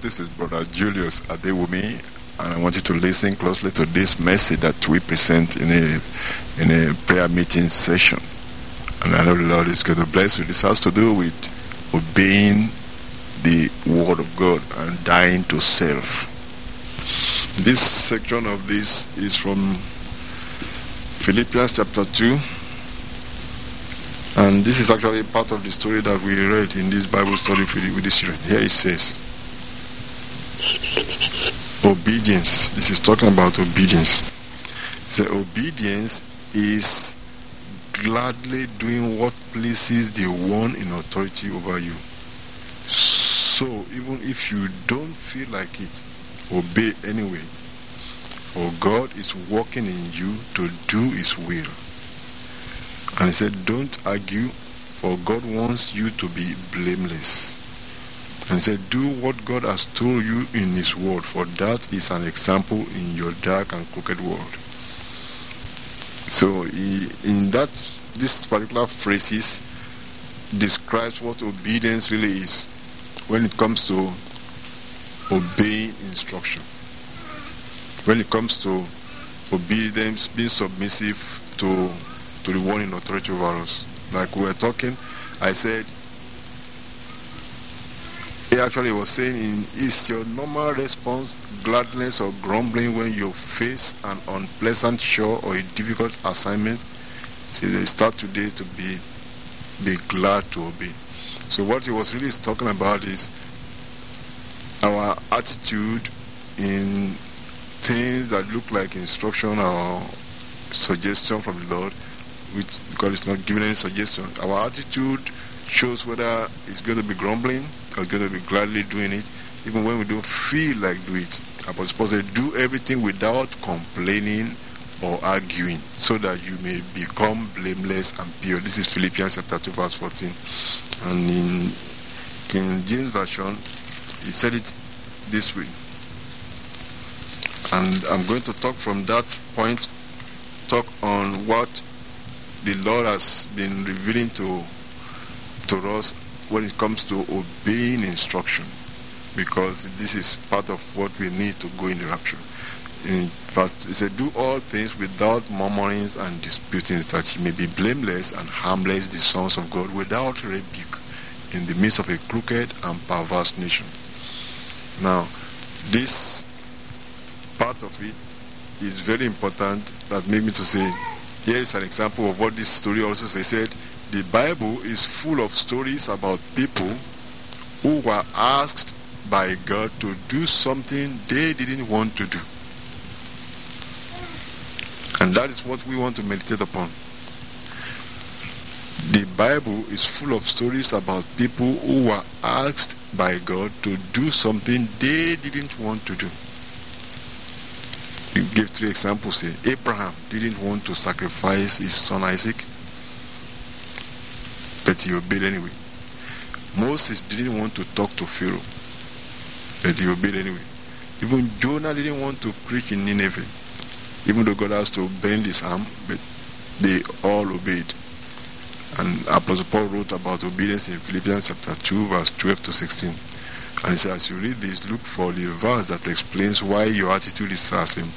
This is Brother Julius Adewumi, and I want you to listen closely to this message that we present in a prayer meeting session. And I know the Lord is going to bless you. This has to do with obeying the Word of God and dying to self. This section of this is from Philippians chapter 2. And this is actually part of the story that we read in this Bible study with the children. Here it says, obedience. This is talking about obedience. The obedience is gladly doing what pleases the one in authority over you. So even if you don't feel like it, obey anyway. For God is working in you to do His will. And he said, don't argue, for God wants you to be blameless. And he said, do what God has told you in His word, for that is an example in your dark and crooked world. So this particular phrases describes what obedience really is when it comes to obeying instruction. When it comes to obedience, being submissive to the one in authority over us. Like we were talking, I said, he actually was saying, is your normal response gladness or grumbling when you face an unpleasant chore or a difficult assignment? See, they start today to be glad to obey. So what he was really talking about is our attitude in things that look like instruction or suggestion from the Lord, which God is not giving any suggestion. Our attitude shows whether it's going to be grumbling or going to be gladly doing it, even when we don't feel like doing it. I'm supposed to do everything without complaining or arguing, so that you may become blameless and pure. This is Philippians chapter 2 verse 14. And in King James Version, he said it this way. And I'm going to talk from that point, talk on what the Lord has been revealing to us when it comes to obeying instruction, because this is part of what we need to go in the rapture. In verse, it said, do all things without murmurings and disputings, that ye may be blameless and harmless, the sons of God, without rebuke, in the midst of a crooked and perverse nation. Now, this part of it is very important, that made me to say, here is an example of what this story also says. He said, the Bible is full of stories about people who were asked by God to do something they didn't want to do. And that is what we want to meditate upon. The Bible is full of stories about people who were asked by God to do something they didn't want to do. You gave 3 examples here. Abraham didn't want to sacrifice his son Isaac, but he obeyed anyway. Moses didn't want to talk to Pharaoh, but he obeyed anyway. Even Jonah didn't want to preach in Nineveh, even though God has to bend his arm, but they all obeyed. And Apostle Paul wrote about obedience in Philippians chapter 2 verse 12 to 16. And he says, as you read this, look for the verse that explains why your attitude is as an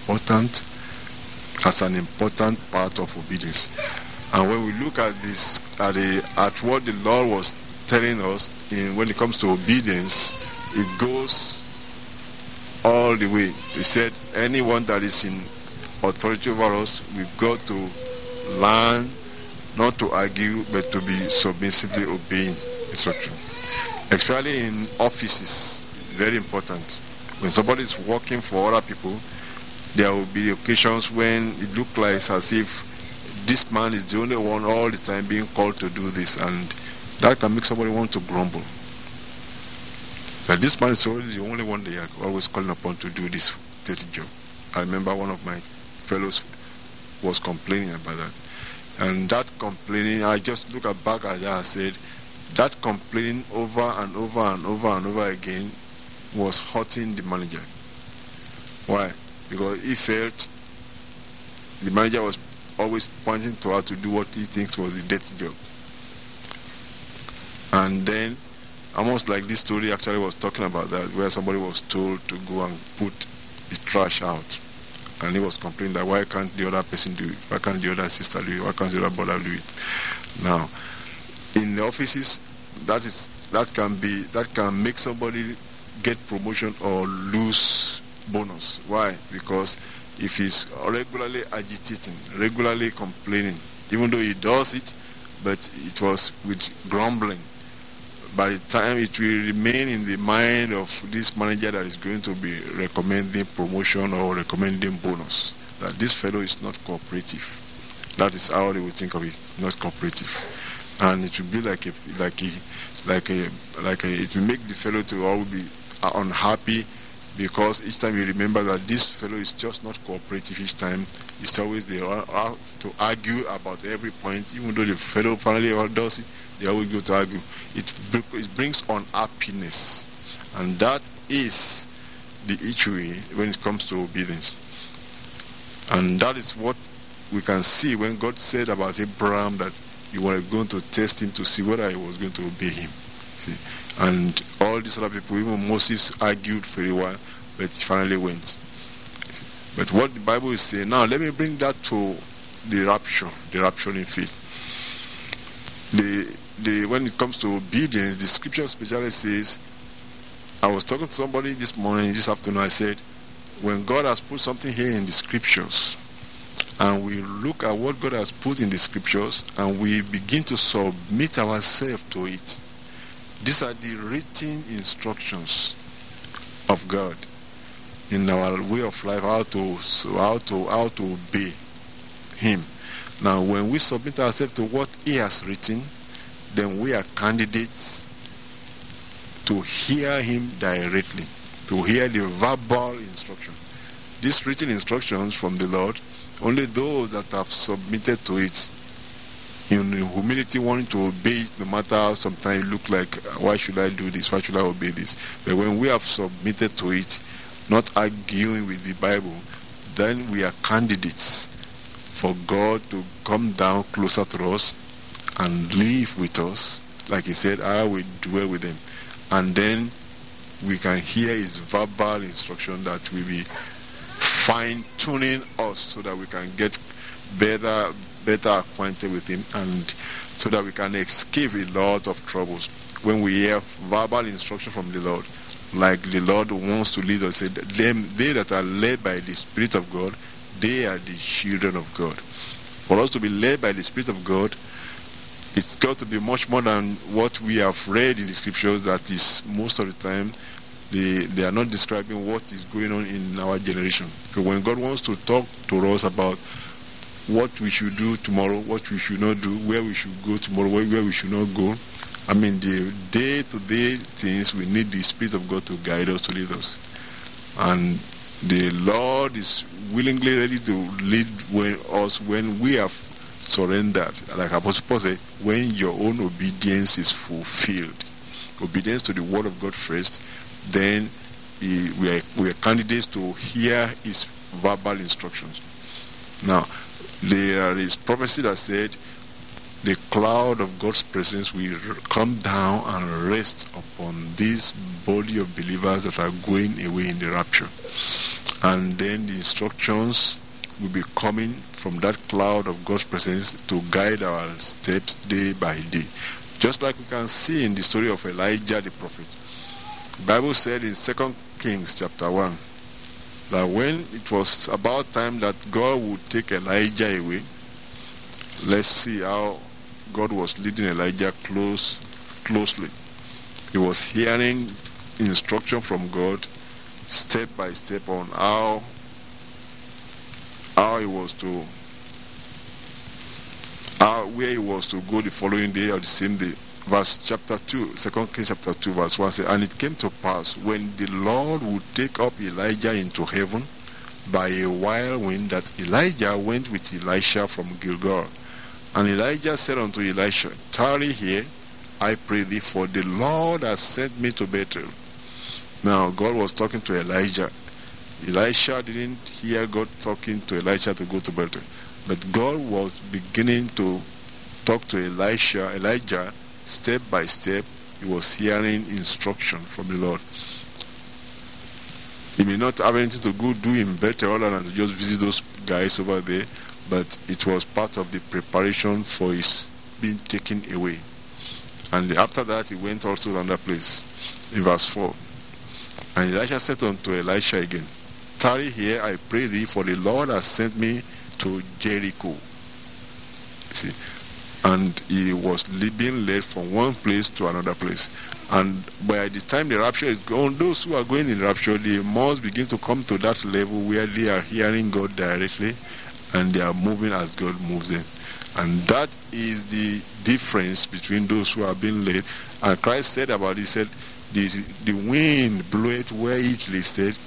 important part of obedience. And when we look at this, at what the Lord was telling us when it comes to obedience, it goes all the way. He said, anyone that is in authority over us, we've got to learn not to argue, but to be submissively obeying instruction. Especially in offices, very important. When somebody is working for other people, there will be occasions when it looks like as if this man is the only one all the time being called to do this, and that can make somebody want to grumble. But this man is already the only one they are always calling upon to do this dirty job. I remember one of my fellows was complaining about that. And that complaining, I just look back at that and said, that complaining over and over and over and over again was hurting the manager. Why? Because he felt the manager was always pointing to her to do what he thinks was the dirty job. And then Almost like this story actually was talking about that, where somebody was told to go and put the trash out. And he was complaining that why can't the other person do it? Why can't the other sister do it? Why can't the other brother do it? Now, in the offices, that can make somebody get promotion or lose bonus. Why? Because if he's regularly agitating, regularly complaining, even though he does it, but it was with grumbling, by the time it will remain in the mind of this manager that is going to be recommending promotion or recommending bonus, that this fellow is not cooperative. That is how they will think of it, not cooperative. And it will be it will make the fellow to always be unhappy, because each time you remember that this fellow is just not cooperative each time. It's always they are to argue about every point, even though the fellow finally does it, they always go to argue. It brings unhappiness, and that is the issue when it comes to obedience. And that is what we can see when God said about Abraham that you were going to test him to see whether he was going to obey him. See? And all these other people, even Moses, argued for a while, but he finally went. But what the Bible is saying now, let me bring that to the rapture in faith. When it comes to obedience, the scripture especially says, I was talking to somebody this afternoon, I said, when God has put something here in the scriptures, and we look at what God has put in the scriptures, and we begin to submit ourselves to it, these are the written instructions of God in our way of life, how to obey Him. Now, when we submit ourselves to what He has written, then we are candidates to hear Him directly, to hear the verbal instruction. These written instructions from the Lord, only those that have submitted to it in humility, wanting to obey it, no matter how sometimes it look like, why should I do this, why should I obey this? But when we have submitted to it, not arguing with the Bible, then we are candidates for God to come down closer to us and live with us. Like He said, I will dwell with them. And then we can hear His verbal instruction that will be fine-tuning us so that we can get better acquainted with Him, and so that we can escape a lot of troubles. When we hear verbal instruction from the Lord, like the Lord wants to lead us, they that are led by the Spirit of God, they are the children of God. For us to be led by the Spirit of God, it's got to be much more than what we have read in the scriptures. That is, most of the time, they are not describing what is going on in our generation. So when God wants to talk to us about what we should do tomorrow, what we should not do, where we should go tomorrow, where we should not go, I mean, the day-to-day things, we need the Spirit of God to guide us, to lead us. And the Lord is willingly ready to lead us when we have surrendered. Like Apostle Paul said, when your own obedience is fulfilled, obedience to the Word of God first, then we are candidates to hear His verbal instructions. Now, there is prophecy that said the cloud of God's presence will come down and rest upon this body of believers that are going away in the rapture. And then the instructions will be coming from that cloud of God's presence to guide our steps day by day. Just like we can see in the story of Elijah the prophet. The Bible said in 2 Kings chapter 1 that when it was about time that God would take Elijah away, let's see how God was leading Elijah closely. He was hearing instruction from God step by step on how he was to where he was to go the following day or the same day. Verse chapter 2, 2 Kings chapter 2 verse 1 says, and it came to pass when the Lord would take up Elijah into heaven by a wild wind, that Elijah went with Elisha from Gilgal. And Elijah said unto Elisha, tarry here, I pray thee, for the Lord has sent me to Bethel. Now God was talking to Elijah. Elisha didn't hear God talking to Elisha to go to Bethel, but God was beginning to talk to Elijah step by step he was hearing instruction from the Lord. He may not have anything to go do him better other than to just visit those guys over there, but it was part of the preparation for his being taken away. And after that, he went also to another place. In verse 4, and Elisha said unto Elisha again, tarry here, I pray thee, for the Lord has sent me to Jericho. See, and he was being led from one place to another place. And by the time the rapture is gone, those who are going in rapture, they must begin to come to that level where they are hearing God directly and they are moving as God moves them. And that is the difference between those who are being led. And Christ said about it, he said, the wind bloweth where it listed,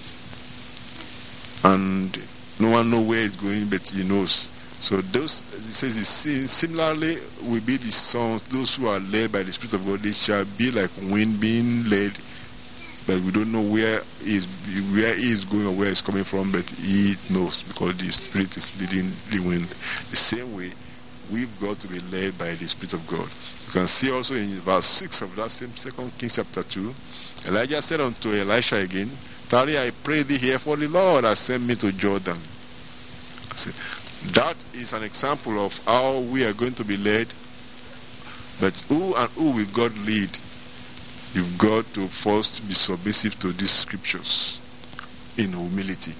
and no one knows where it's going, but he knows. So those, it says, similarly will be the sons, those who are led by the Spirit of God, they shall be like wind being led, but we don't know where he is going or where it's coming from, but he knows, because the Spirit is leading the wind. The same way, we've got to be led by the Spirit of God. You can see also in verse 6 of that same 2 Kings chapter 2, Elijah said unto Elisha again, tarry, I pray thee here, for the Lord has sent me to Jordan. See, that is an example of how we are going to be led. But who will God lead? You've got to first be submissive to these scriptures in humility.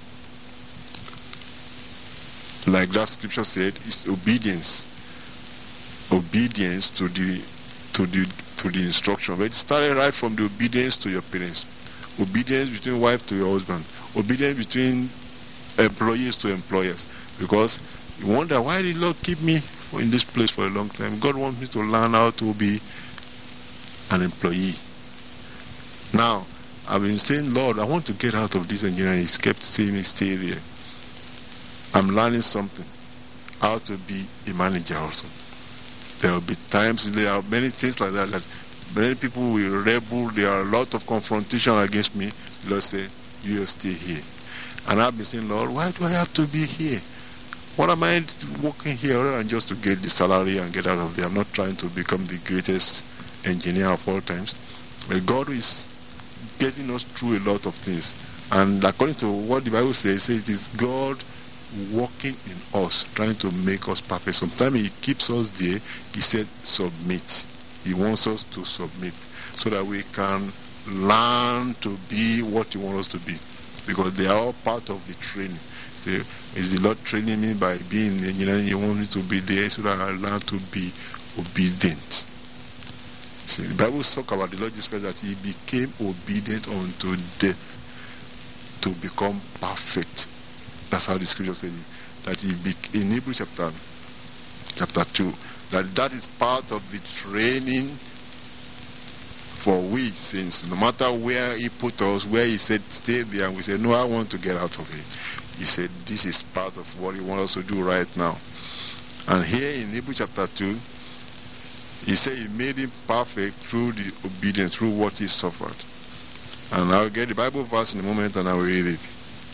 Like that scripture said, it's obedience. Obedience to the instruction. But it started right from the obedience to your parents. Obedience between wife to your husband. Obedience between employees to employers. Because you wonder, why did the Lord keep me in this place for a long time? God wants me to learn how to be an employee. Now, I've been saying, Lord, I want to get out of this engineering. He kept saying me, stay there. I'm learning something. How to be a manager also. There will be times, there are many things like that many people will rebel. There are a lot of confrontation against me. The Lord said, you stay here. And I've been saying, Lord, why do I have to be here? What am I working here other than just to get the salary and get out of there? I'm not trying to become the greatest engineer of all times. But God is getting us through a lot of things. And according to what the Bible says, it is God working in us, trying to make us perfect. Sometimes he keeps us there. He said, submit. He wants us to submit so that we can learn to be what he wants us to be. Because they are all part of the training. So, is the Lord training me by being engineering? He wants me to be there so that I learn to be obedient. See, the Bible talks about the Lord Jesus Christ, that he became obedient unto death to become perfect. That's how the scripture says it. That in Hebrews chapter 2, that is part of the training for we saints. No matter where he put us, where he said stay there, and we said, no, I want to get out of it. He said, this is part of what he wants us to do right now. And here in Hebrews chapter 2, he said he made him perfect through the obedience, through what he suffered. And I'll get the Bible verse in a moment and I will read it.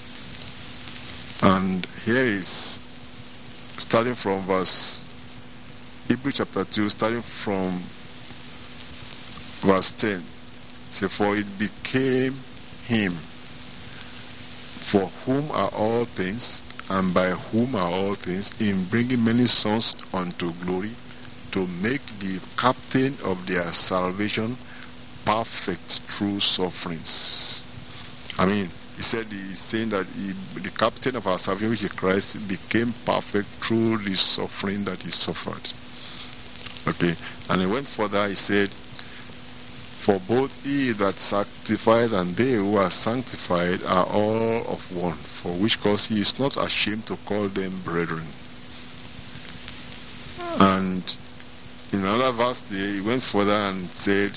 And here is, starting from Hebrews chapter 2, starting from verse 10. Say, for it became him, for whom are all things, and by whom are all things, in bringing many sons unto glory, to make the captain of their salvation perfect through sufferings. I mean, he said, he's saying that the captain of our salvation, which is Christ, became perfect through the suffering that he suffered. Okay, and he went further, he said, for both he that sanctified and they who are sanctified are all of one, for which cause he is not ashamed to call them brethren. And in another verse there, he went further and said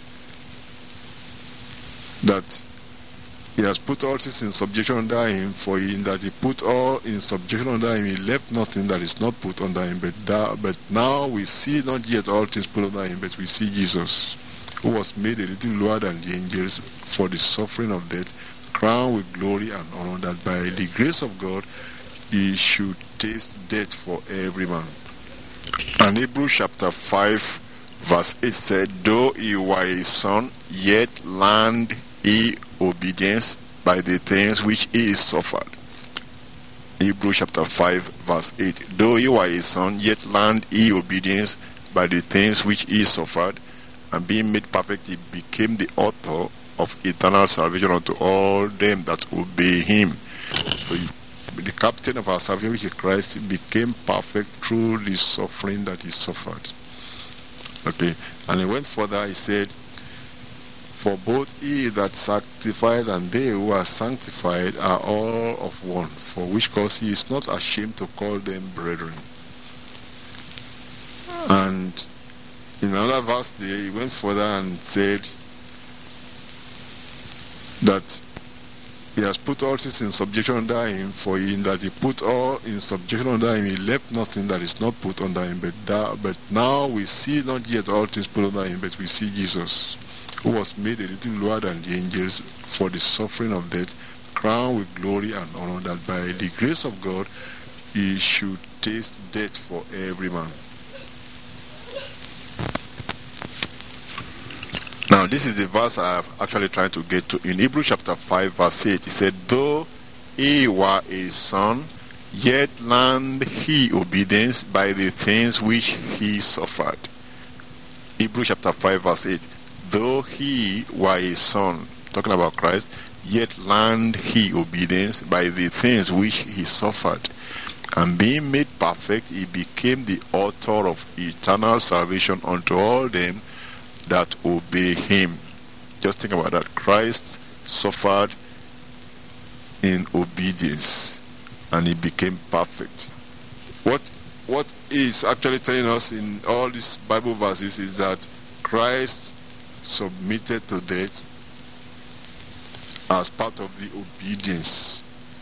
that he has put all things in subjection under him, for in that he put all in subjection under him, he left nothing that is not put under him. But now we see not yet all things put under him, but we see Jesus, who was made a little lower than the angels for the suffering of death, crowned with glory and honor, that by the grace of God he should taste death for every man. And Hebrews chapter 5 Verse 8 said, though he were a son, yet learned he obedience by the things which he suffered. Hebrews chapter 5 verse 8. Though he were a son, yet learned he obedience by the things which he suffered, and being made perfect, he became the author of eternal salvation unto all them that obey him. So the captain of our salvation, which is Christ, became perfect through the suffering that he suffered. Okay, and he went further, he said, for both he that sanctified and they who are sanctified are all of one, for which cause he is not ashamed to call them brethren. And in another verse there, he went further and said that he has put all things in subjection under him, for in that he put all in subjection under him, he left nothing that is not put under him. But now we see not yet all things put under him, but we see Jesus, who was made a little lower than the angels for the suffering of death, crowned with glory and honor, that by the grace of God he should taste death for every man. Now this is the verse I have actually tried to get to. In Hebrews chapter 5 verse 8, he said, though he were a son, yet learned he obedience by the things which he suffered. Hebrews chapter 5 verse 8. Though he were a son, talking about Christ, yet learned he obedience by the things which he suffered. And being made perfect, he became the author of eternal salvation unto all them that obey him. Just think about that. Christ suffered in obedience and he became perfect. What is actually telling us in all these Bible verses is that Christ submitted to death as part of the obedience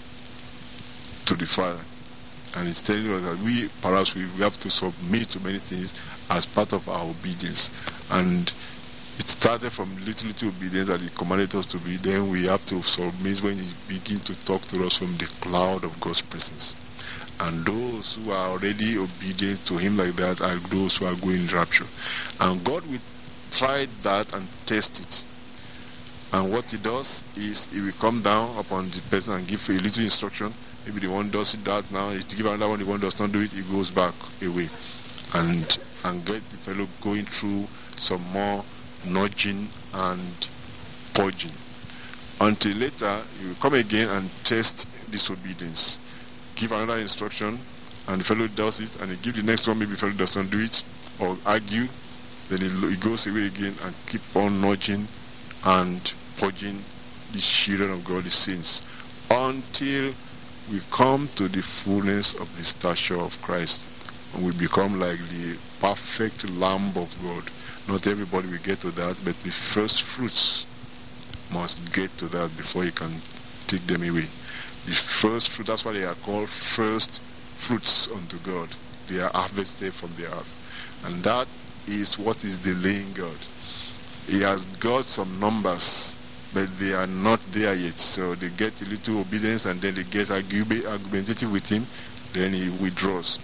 to the Father. And it's telling us that we have to submit to many things as part of our obedience. And it started from little obedience that he commanded us to be. Then we have to submit when he begins to talk to us from the cloud of God's presence. And those who are already obedient to him like that are those who are going in rapture. And God will try that and test it. And what he does is he will come down upon the person and give a little instruction. Maybe the one does it that now, if you give another one, the one does not do it, he goes back away. And get the fellow going through some more nudging and purging. Until later, he will come again and test disobedience. Give another instruction, and the fellow does it, and he give the next one, maybe the fellow does not do it, or argue, then he goes away again and keep on nudging and purging the children of God, the saints, until we come to the fullness of the stature of Christ, and we become like the perfect Lamb of God. Not everybody will get to that, but the first fruits must get to that before he can take them away. The first fruit, that's why they are called first fruits unto God. They are harvested from the earth. And that is what is delaying God. He has got some numbers, but they are not there yet. So they get a little obedience and then they get argumentative with him, then he withdraws.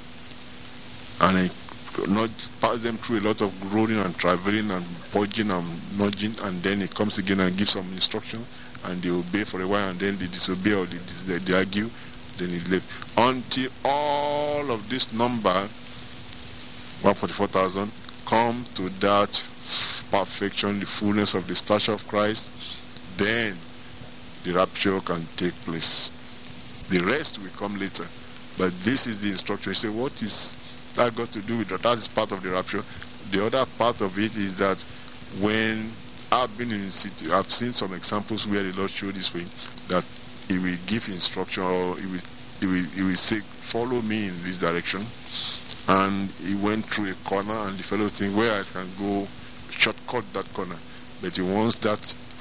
And he not pass them through a lot of groaning and traveling and purging and nudging, and then he comes again and gives some instruction, and they obey for a while, and then they disobey or they argue, then he left. Until all of this number, 144,000, come to that perfection, the fullness of the stature of Christ, then the rapture can take place. The rest will come later. But this is the instruction. You say, what is that got to do with that? That is part of the rapture. The other part of it is that when I've been in city, I've seen some examples where the Lord showed this way, that he will give instruction, or he will say, follow me in this direction. And he went through a corner, and the fellow think, where I can go shortcut that corner. But he wants that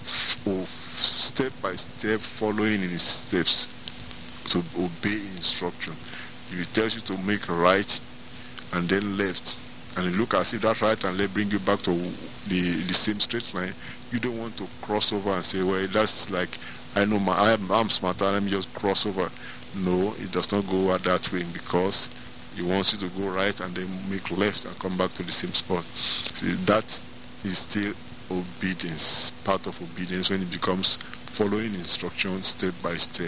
step by step following in his steps to obey instruction. If he tells you to make right and then left, and you look as if that right and left bring you back to the same straight line, you don't want to cross over and say, well, that's like, I know I'm smarter, let me just cross over. No, it does not go that way, because He wants you to go right and then make left and come back to the same spot. See, that is still obedience, part of obedience, when it becomes following instructions step by step.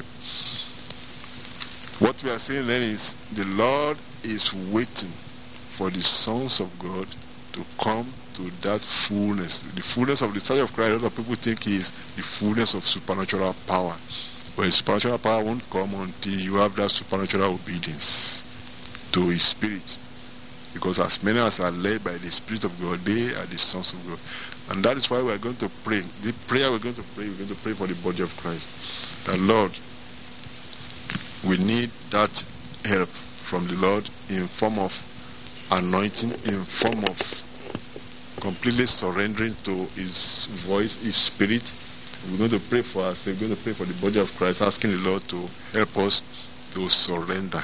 What we are saying then is the Lord is waiting for the sons of God to come to that fullness. The fullness of the Church of Christ, a lot of people think is the fullness of supernatural power. But supernatural power won't come until you have that supernatural obedience to His Spirit. Because as many as are led by the Spirit of God, they are the sons of God. And that is why we are going to pray. The prayer we're going to pray for the body of Christ. That Lord, we need that help from the Lord in form of anointing, in form of completely surrendering to His voice, His Spirit. We're going to pray for us. We're going to pray for the body of Christ, asking the Lord to help us to surrender.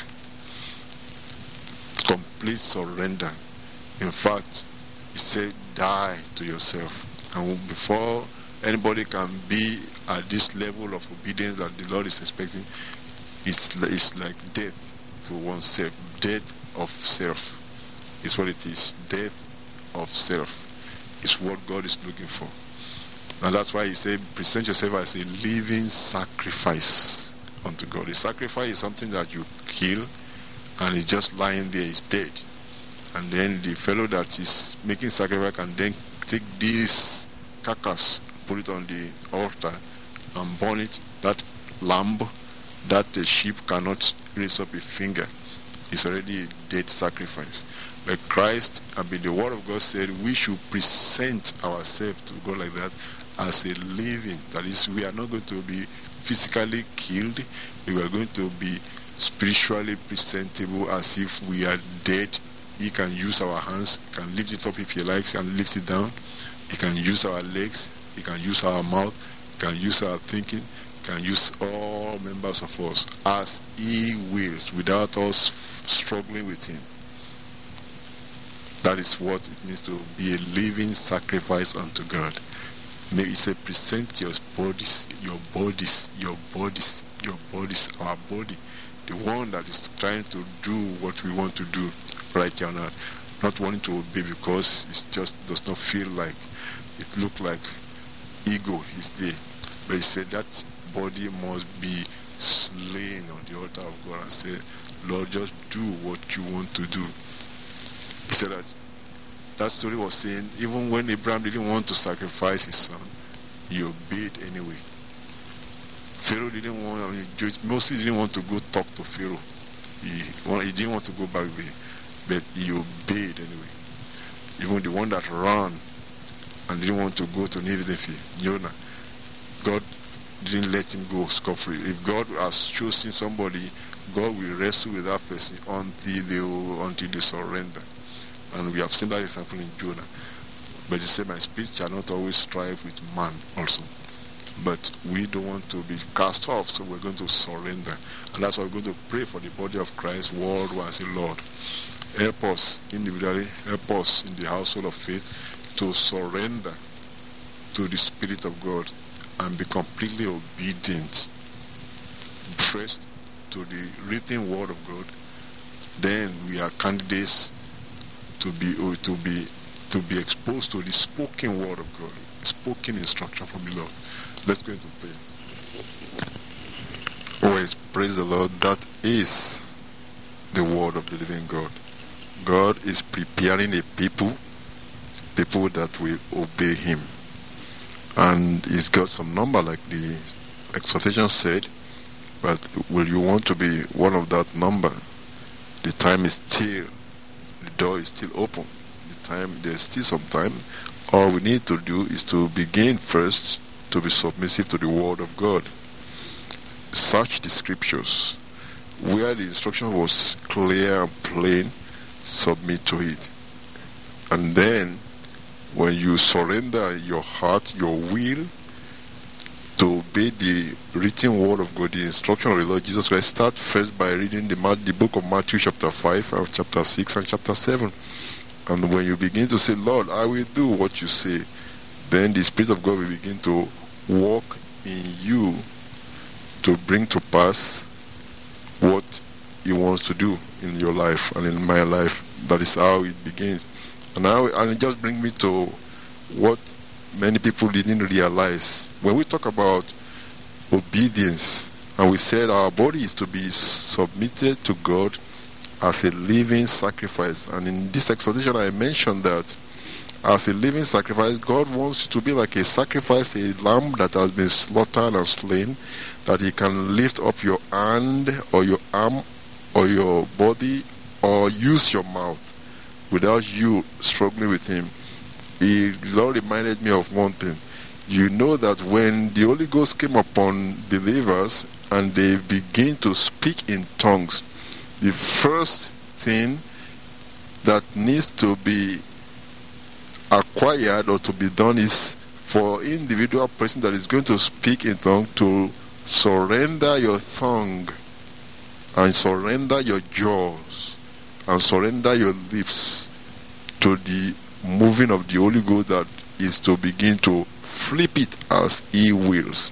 Complete surrender. In fact, He said, die to yourself. And before anybody can be at this level of obedience that the Lord is expecting, it's like death to oneself. Death of self is what it is. Death of self is what God is looking for. And that's why He said, present yourself as a living sacrifice unto God. A sacrifice is something that you kill and it's just lying there, it's dead. And then the fellow that is making sacrifice can then take this carcass, put it on the altar and burn it. That lamb, that sheep cannot raise up a finger. It's already a dead sacrifice. But Christ, the Word of God said, we should present ourselves to God like that as a living. That is, we are not going to be physically killed. We are going to be spiritually presentable as if we are dead. He can use our hands, he can lift it up if He likes, and lift it down. He can use our legs, He can use our mouth, He can use our thinking, He can use all members of us as He wills, without us struggling with Him. That is what it means to be a living sacrifice unto God. May He say, present your bodies, our body, the one that is trying to do what we want to do right here on earth, not wanting to obey because it just does not feel like, it looks like ego is there. But He said that body must be slain on the altar of God and say, Lord, just do what you want to do. He said that story was saying, even when Abraham didn't want to sacrifice his son, he obeyed anyway. Pharaoh didn't want, Moses didn't want to go talk to Pharaoh. He didn't want to go back there, but he obeyed anyway. Even the one that ran and didn't want to go to Nineveh, Jonah, God didn't let him go scot-free. If God has chosen somebody, God will wrestle with that person until they surrender. And we have seen that example in Jonah. But He said, my spirit shall not always strive with man also. But we don't want to be cast off, so we're going to surrender. And that's why we're going to pray for the body of Christ worldwide and say, Lord, help us individually, help us in the household of faith to surrender to the Spirit of God and be completely obedient first to the written Word of God. Then we are candidates to be exposed to the spoken Word of God, spoken instruction from the Lord. Let's go into prayer. Always praise the Lord. That is the Word of the living God. God is preparing a people that will obey Him. And He's got some number like the exhortation said, but will you want to be one of that number? The time is still, the door is still open. There's still some time. All we need to do is to begin first to be submissive to the Word of God. Search the Scriptures. Where the instruction was clear and plain, submit to it. And then, when you surrender your heart, your will, to obey the written Word of God, the instruction of the Lord Jesus Christ, start first by reading the book of Matthew chapter 5, chapter 6, and chapter 7. And when you begin to say, Lord, I will do what you say, then the Spirit of God will begin to walk in you to bring to pass what He wants to do in your life and in my life. That is how it begins. And it just brings me to what many people didn't realize. When we talk about obedience, and we said our body is to be submitted to God as a living sacrifice. And in this exhortation I mentioned that as a living sacrifice, God wants you to be like a sacrifice, a lamb that has been slaughtered and slain, that He can lift up your hand or your arm or your body or use your mouth without you struggling with Him. The Lord reminded me of one thing. You know that when the Holy Ghost came upon believers and they begin to speak in tongues, the first thing that needs to be acquired or to be done is for individual person that is going to speak in tongues to surrender your tongue and surrender your jaws and surrender your lips to the moving of the Holy Ghost that is to begin to flip it as He wills.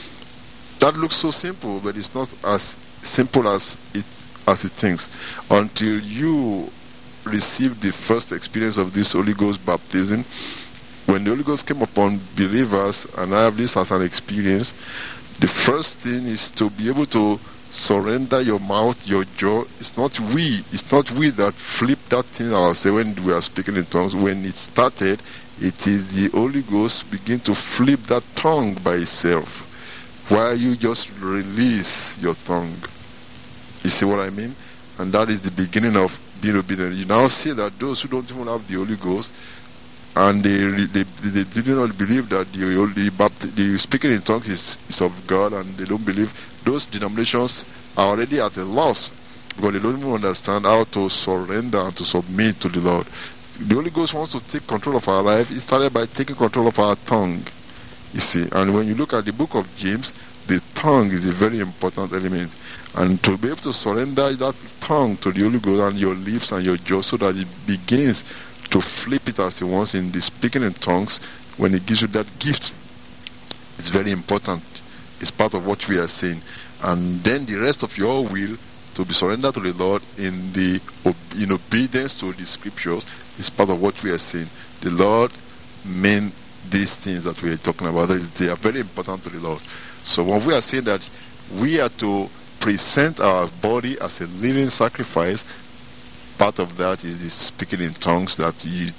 That looks so simple, but it's not as simple as it thinks. Until you receive the first experience of this Holy Ghost baptism, when the Holy Ghost came upon believers, and I have this as an experience, the first thing is to be able to surrender your mouth, your jaw. It's not we that flip that thing ourselves when we are speaking in tongues. When it started, it is the Holy Ghost begin to flip that tongue by itself, while you just release your tongue. You see what I mean? And that is the beginning of being obedient. You now see that those who don't even have the Holy Ghost, and they do not believe that the speaking in tongues is of God, and they don't believe, those denominations are already at a loss because they don't even understand how to surrender and to submit to the Lord. The Holy Ghost wants to take control of our life. It started by taking control of our tongue. You see, and when you look at the book of James, the tongue is a very important element. And to be able to surrender that tongue to the Holy Ghost and your lips and your jaw so that it begins to flip it as He wants in the speaking in tongues, when He gives you that gift, it's very important. It's part of what we are saying. And then the rest of your will to be surrendered to the Lord in obedience to the scriptures is part of what we are saying. The Lord meant these things that we are talking about. They are very important to the Lord. So when we are saying that we are to present our body as a living sacrifice, part of that is the speaking in tongues, that it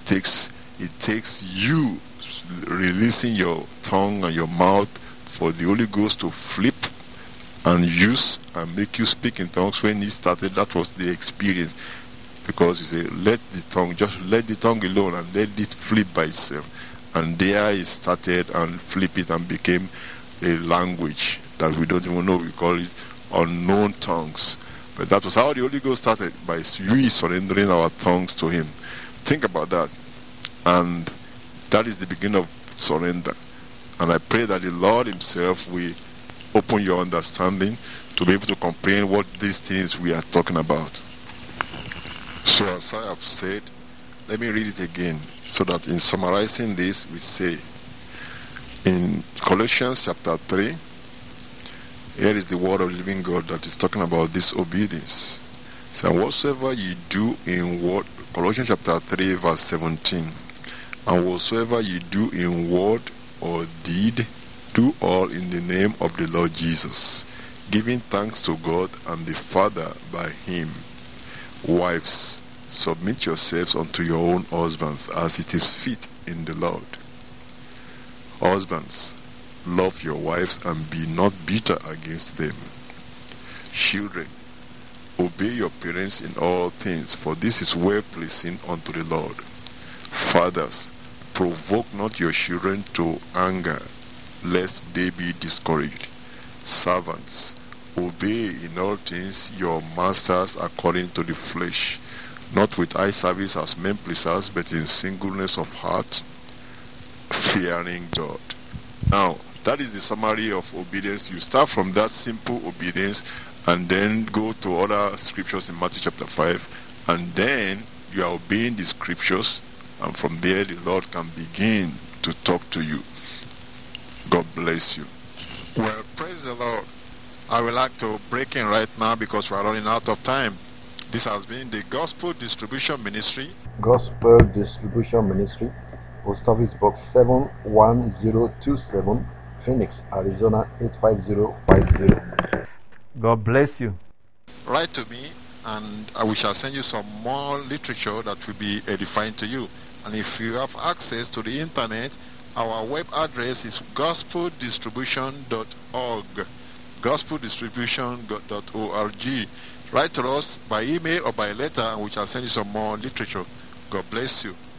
takes you releasing your tongue and your mouth for the Holy Ghost to flip and use and make you speak in tongues. When He started, that was the experience, because He said, let the tongue alone and let it flip by itself. And there it started and flip it and became a language that we don't even know. We call it unknown tongues. But that was how the Holy Ghost started, by we surrendering our tongues to Him. Think about that. And that is the beginning of surrender. And I pray that the Lord Himself will open your understanding to be able to comprehend what these things we are talking about. So as I have said, let me read it again, so that in summarizing this, we say in Colossians chapter 3, here is the word of the living God that is talking about this obedience. So whatsoever ye do in word, Colossians chapter 3 verse 17, and whatsoever ye do in word or deed, do all in the name of the Lord Jesus, giving thanks to God and the Father by Him. Wives, submit yourselves unto your own husbands, as it is fit in the Lord. Husbands, love your wives and be not bitter against them. Children, obey your parents in all things, for this is well-pleasing unto the Lord. Fathers, provoke not your children to anger, lest they be discouraged. Servants, obey in all things your masters according to the flesh, not with eye service as men pleasers, but in singleness of heart, fearing God. Now, that is the summary of obedience. You start from that simple obedience and then go to other scriptures in Matthew chapter 5, and then you are obeying the scriptures, and from there the Lord can begin to talk to you. God bless you. Well, praise the Lord. I would like to break in right now because we are running out of time. This has been the Gospel Distribution Ministry. Gospel Distribution Ministry, Post Office Box 71027, Phoenix, Arizona 85050. God bless you. Write to me and we shall send you some more literature that will be edifying to you. And if you have access to the internet, our web address is gospeldistribution.org. gospeldistribution.org. Write to us by email or by letter and we shall send you some more literature. God bless you.